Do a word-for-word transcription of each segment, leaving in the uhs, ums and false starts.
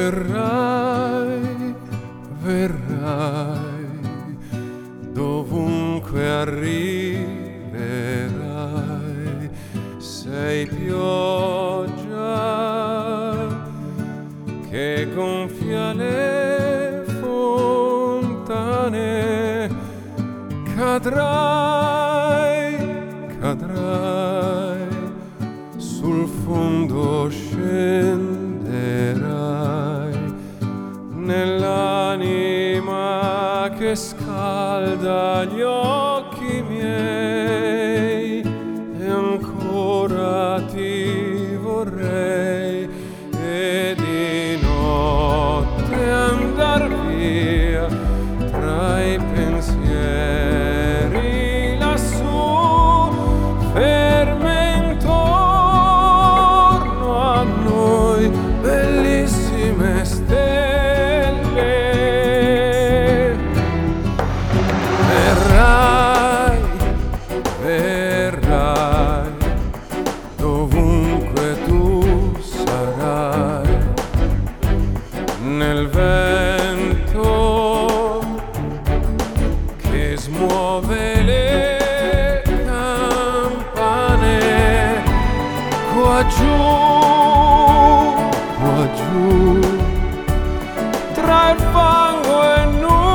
Verrai, verrai, dovunque arriverai, sei pioggia che gonfia le fontane, cadrai, cadrai, sul fondo scenderai, nell'anima che scalda gli occhi miei, e ancora ti vorrei, e di notte andar via tra i pensieri lassù, ferme intorno a noi bellissime stelle. Verrai, verrai, dovunque tu sarai, nel vento che smuove le campane, qua giù, qua giù, tra il fango e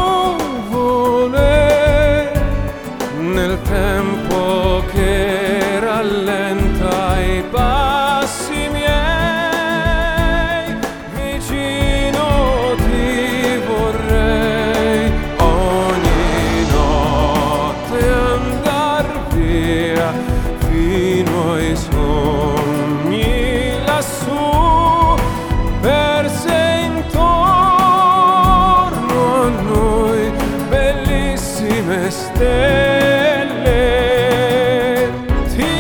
nuvole, nel tempo che rallenta i passi miei, vicino ti vorrei, ogni notte andar via fino ai sogni lassù, perse intorno a noi bellissime stelle. Ti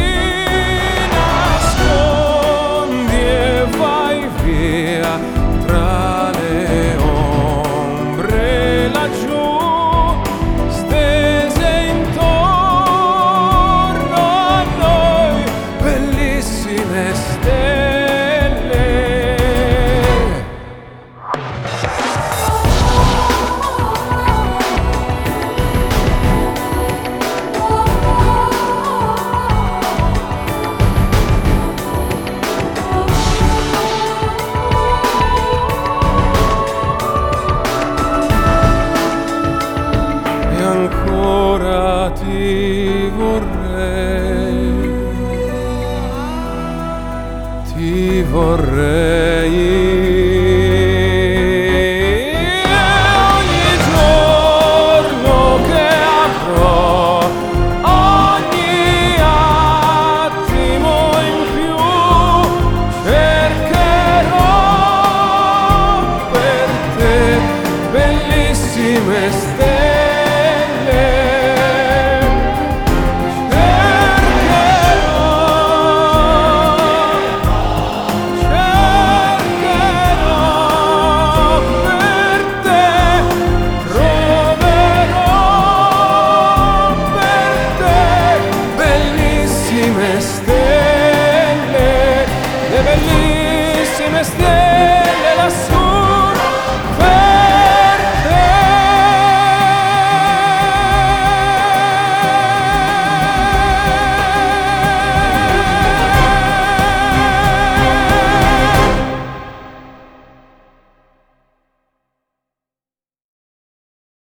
nascondi e vai via tra le ombre laggiù, stese intorno a noi bellissime stelle. E ancora ti vorrei, ti vorrei. E ogni giorno che avrò, ogni attimo in più, cercherò per te bellissime stelle.